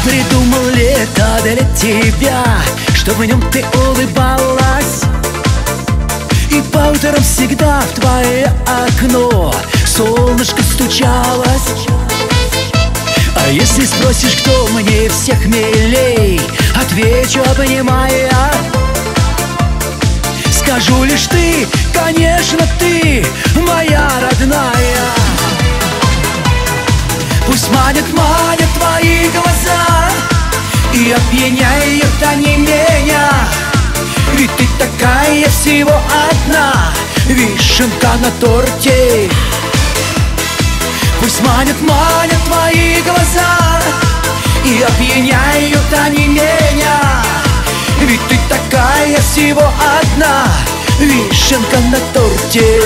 Придумал лето для тебя, чтоб в нем ты улыбалась. И по утрам всегда в твое окно солнышко стучалось. А если спросишь, кто мне всех милей, отвечу, обнимая. Скажу лишь ты, конечно, ты моя родная. Пусть манят твои глаза и опьяняют они меня. Ведь ты такая всего одна вишенка на торте. Пусть манят твои глаза и опьяняют они меня. Ведь ты такая всего одна вишенка на торте.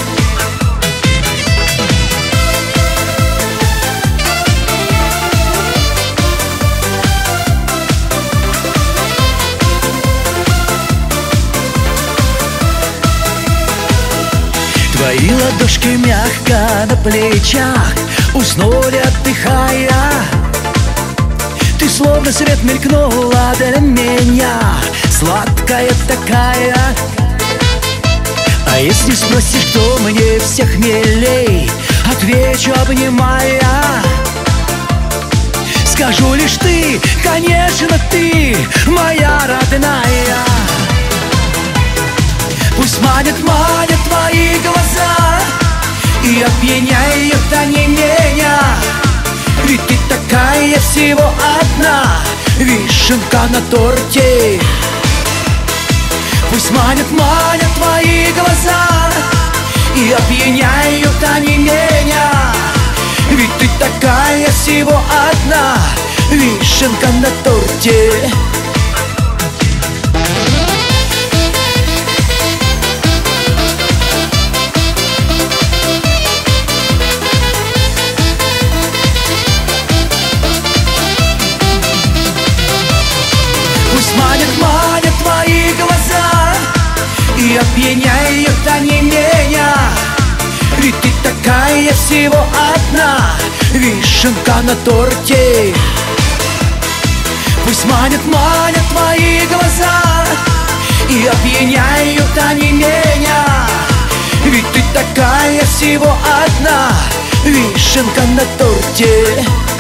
Твои ладошки мягко на плечах уснули, отдыхая. Ты словно свет мелькнула для меня, сладкая такая. А если спросишь, кто мне всех милей, отвечу, обнимая. Скажу лишь ты, конечно, ты моя родная. Пусть манят твои глаза и опьяняют они меня. Ведь ты такая всего одна вишенка на торте. Пусть манят твои глаза и опьяняют они меня. Ведь ты такая всего одна вишенка на торте. Манят твои глаза и опьяняют они меня. Ведь ты такая всего одна вишенка на торте. Пусть манят твои глаза и опьяняют они меня. Ведь ты такая всего одна вишенка на торте.